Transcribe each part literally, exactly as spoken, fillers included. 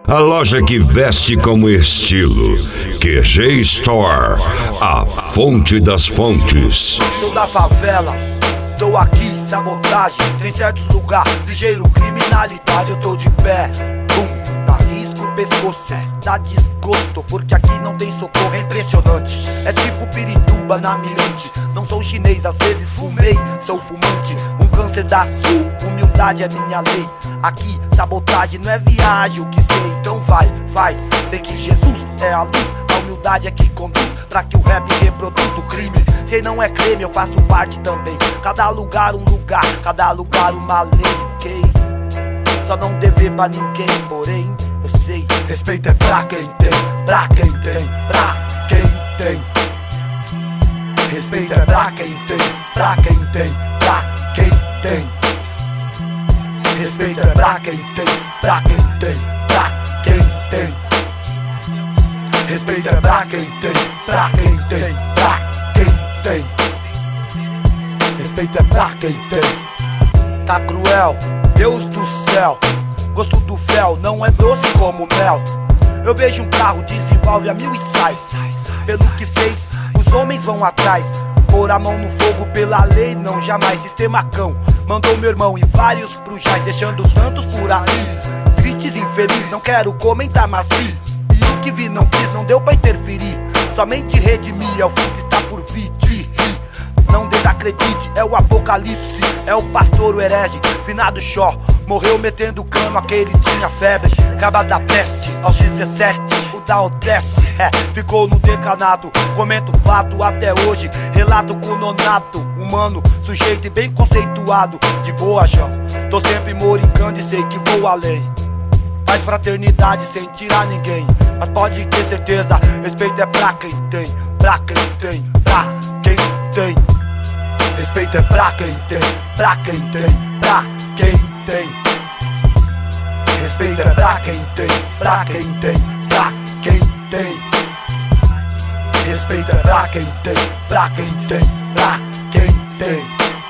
A loja que veste como estilo. Q G Store, a fonte das fontes. Sou da favela, tô aqui, sabotagem. Tem certos lugares, ligeiro, criminalidade. Eu tô de pé, bum, arrisco o pescoço. Dá desgosto, porque aqui não tem socorro. É impressionante, é tipo Pirituba na Mirante. Não sou chinês, às vezes fumei, sou fumante. Um câncer da sul, humildade é minha lei. Aqui, sabotagem não é viagem, o que sei. Então vai, faz, sei que Jesus é a luz. A humildade é que conduz pra que o rap reproduz o crime. Se não é crime, eu faço parte também. Cada lugar um lugar, cada lugar uma lei, ok? Só não dever pra ninguém, porém, eu sei. Respeito é pra quem tem, pra quem tem, pra quem tem. Respeito é pra quem tem, pra quem tem, pra quem tem. Respeito é pra quem tem, pra quem tem, pra quem tem. Respeito é pra quem tem, pra quem tem, pra quem tem. Respeito é pra quem tem. Tá cruel, Deus do céu. Gosto do fel, não é doce como mel. Eu vejo um carro, desenvolve a mil e sai. Pelo que fez, os homens vão atrás. Pôr a mão no fogo pela lei, não jamais. Sistema cão, mandou meu irmão e vários pro jaz, deixando tantos por aí. Tristes, infelizes, não quero comentar, mas vi. E o que vi não quis, não deu pra interferir. Somente redimir, é o fim que está por vir. Não desacredite, é o apocalipse. É o pastor, o herege, finado Xó. Morreu metendo cano, aquele tinha febre. Caba da peste, aos dezessete, o da Odesse. É, ficou no decanato, comento fato até hoje. Relato com nonato, humano, sujeito e bem conceituado. De boa, João, tô sempre morincando e sei que vou além. Faz fraternidade sem tirar ninguém. Mas pode ter certeza, respeito é pra quem tem. Pra quem tem, pra quem tem. Respeito é pra quem tem, pra quem tem, pra quem tem. Respeito é pra quem tem, pra quem tem, pra quem tem. Respeito é pra quem tem, pra quem tem, pra quem tem.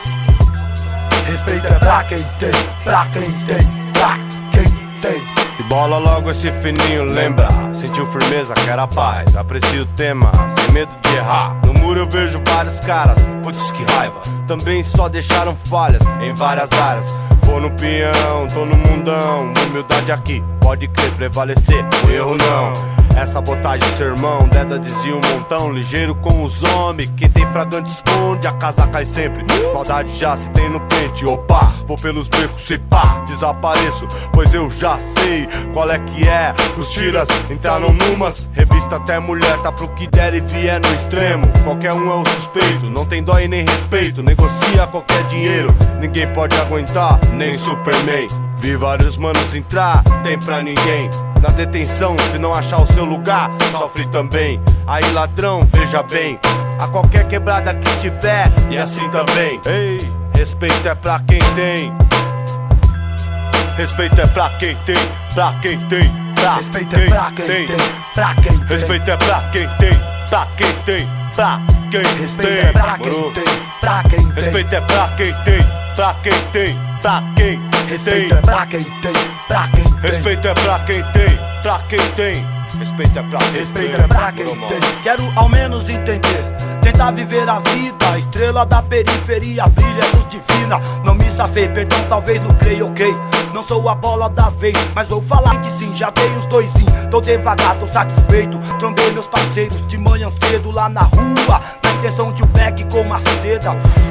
Respeito é pra quem tem, pra quem tem, pra quem tem. E bola logo esse fininho, lembra? Sentiu firmeza, quer a paz. Aprecio o tema, sem medo de errar. No muro eu vejo vários caras, putz que raiva. Também só deixaram falhas em várias áreas. Vou no peão, tô no mundão. Humildade aqui, pode crer, prevalecer, o erro não. Essa sabotagem, sermão, Deda dizia um montão. Ligeiro com os homens, quem tem fragante esconde, a casa cai sempre. Maldade já se tem no pente, opa. Vou pelos becos, se pá, desapareço, pois eu já sei qual é que é. Os tiras entraram numas, revista até mulher, tá pro que der e vier no extremo. Qualquer um é o suspeito, não tem dó e nem respeito. Negocia qualquer dinheiro, ninguém pode aguentar, nem Superman. Vi vários manos entrar, tem pra ninguém. Na detenção, se não achar o seu lugar, sofre também. Aí ladrão, veja bem, a qualquer quebrada que estiver, e assim também. Ei, respeito é pra quem tem. Respeito é pra quem tem, pra quem tem, pra Respeito é pra quem tem, pra quem tem. Respeito é pra quem tem, pra quem tem, pra quem tem. Respeito é pra quem tem, pra quem tem. Respeito é pra quem tem, pra quem tem, pra quem tem. Respeito é pra quem tem, pra quem tem. Respeito é pra quem tem, pra quem tem. Respeito é pra quem tem. Respeito é pra quem tem. Quero ao menos entender, tentar viver a vida. A estrela da periferia brilha, luz divina. Não me safei, perdão, talvez lucrei, ok. Não sou a bola da vez, mas vou falar que sim. Já dei uns doisinhos, tô devagar, tô satisfeito. Trombei meus parceiros de manhã cedo lá na rua, na intenção de um back com uma seda.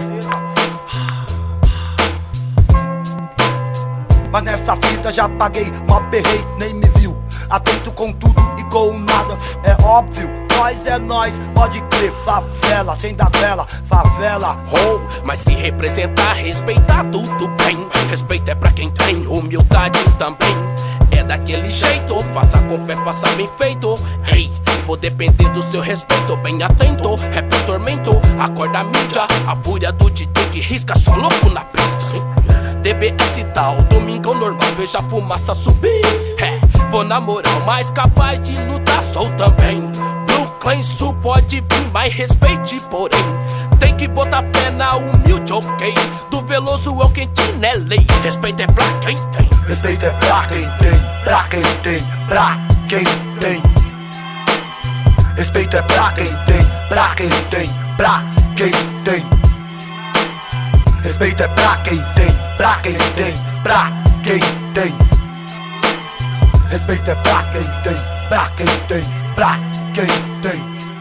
Mas nessa fita já paguei, mó perrei, nem me viu. Atento com tudo e com nada, é óbvio. Nós é nós, pode crer, favela, sem dar vela, favela. Oh, mas se representar, respeitar, tudo bem. Respeito é pra quem tem, humildade também. É daquele jeito, faça com fé, faça bem feito. Ei, vou depender do seu respeito, bem atento. Rap é tormento, acorda a mídia. A fúria do D J que risca, só louco na pista. D B S tal, domingão normal, veja a fumaça subir. É, vou na moral, mas capaz de lutar sou também. Brooklyn Sul pode vir, mas respeite porém. Tem que botar fé na humilde, ok. Do Veloso é o quentinho, é lei. Respeito é pra quem tem. Respeito é pra quem tem, pra quem tem, pra quem tem. Respeito é pra quem tem, pra quem tem, pra quem tem. Respeito é pra quem tem, pra quem tem, pra quem tem. Respeito é pra quem tem, pra quem tem, pra quem tem.